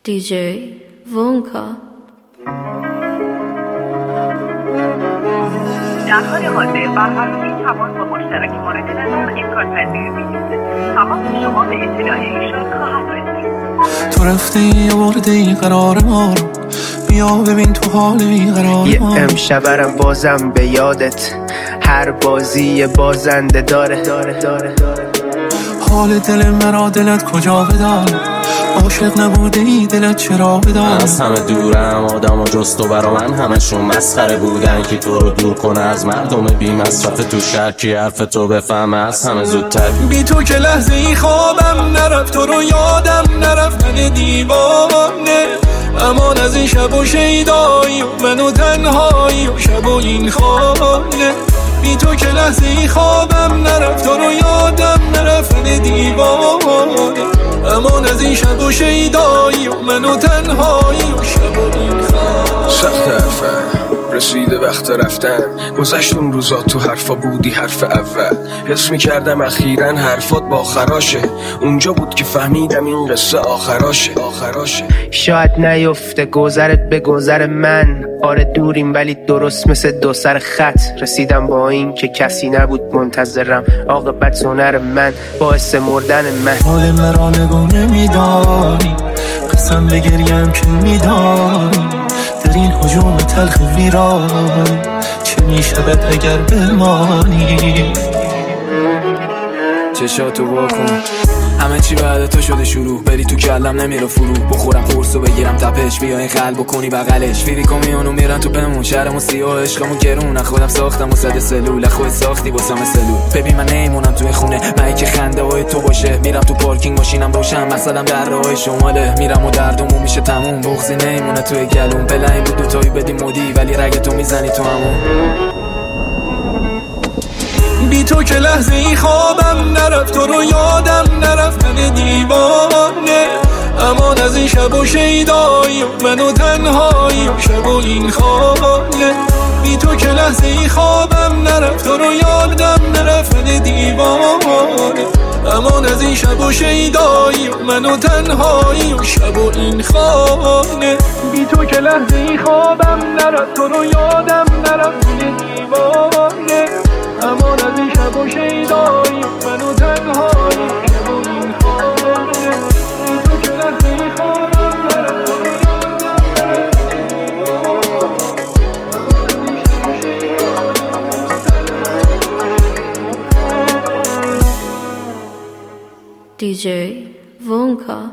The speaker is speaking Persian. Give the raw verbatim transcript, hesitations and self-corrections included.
دیجی وونکا. در حال حاضر برقراری تماس با مشترک مورد نظر امکان پذیر می‌باشد. تماس شما به اطلاع ایشان خواهد رسید. تو رفتی آوردی قرار ما رو، بیا ببین تو حال بیقرار ما. یه امشبرم بازم به یادت، هر بازی بازنده داره داره داره داره. حال دل مرا دلت کجا بدار، عاشق نبودی دلت چرا بدار. از همه دورم آدم و جست و برا من همشون مسخره بودن که تو رو دور کنه از مردم بی مصرف تو شهر کی حرف تو بفهمه از همه زودتر. بی تو که لحظه ای خوابم نرفت، تو رو یادم نرفت من دیوانه. امان از این شب و شیدایی و منو تنهایی و شب و این خانه. بی تو که لحظه ای خوابم نرفت، تو رو یادم نرفت من دیوانه. امان از این شب و شیدایی و منو تنهایی و شب و این خانه. سخت حرفم رسیده وقت رفتن، گذشت اون روزا تو حرفا بودی حرف اول. حس میکردم اخیراً حرفات با خراشه، اونجا بود که فهمیدم این قصه آخراشه آخراشه. شاید نیفته گذرت به گذر من، آره دوریم ولی درست مثل دو سر خط. رسیدم با این که کسی نبود منتظرم، عاقبت هنر من باعث مردن من. حال مرا نگونه میدانی، قسم بگریم که میدانی. در این هجوم تلخ ویران چه میشود اگر بمانی. چشاتو واکن، همه چی بعد تو شده شروع. بری تو کلم نمیره فرو، بخورم قرصو بگیرم تپش. بیا این قلب بکنی بغلش، فیری کمیونو میرن تو بمون. شهرمون سیاه عشقمون گرون، خودم ساختم و صد سلول. خود ساختی باسم سلول. ببین من نمیمونم توی خونه، من که خنده های تو باشه. میرم تو پارکینگ ماشینم روشن، مثلا در راهی شماله. میرم و دردمون میشه تموم، بغضی نمیمونه توی گلوم. بلایی بود دوتایی بدی مودی، ولی رگ تو میزنی تو همون. بی تو که لحظه ای خوابم نرفت، تو رو یادم نرفت من دیوانه. امان از این شب و شیدایی و منو تنهایی و شب و این خانه. بی تو که لحظه ای خوابم نرفت، تو رو یادم نرفت من دیوانه. امان از این شب و شیدایی و منو تنهایی و شب و این خانه. بی تو که لحظه ای خوابم نرفت، تو رو یادم نرفت من دیوانه. امان از این شب و شیدایی منو تنهایی شب و این خانه. بی تو که لحظه ای خوابم نرفت، تو رو یادم نرفت. دیجی وونکا.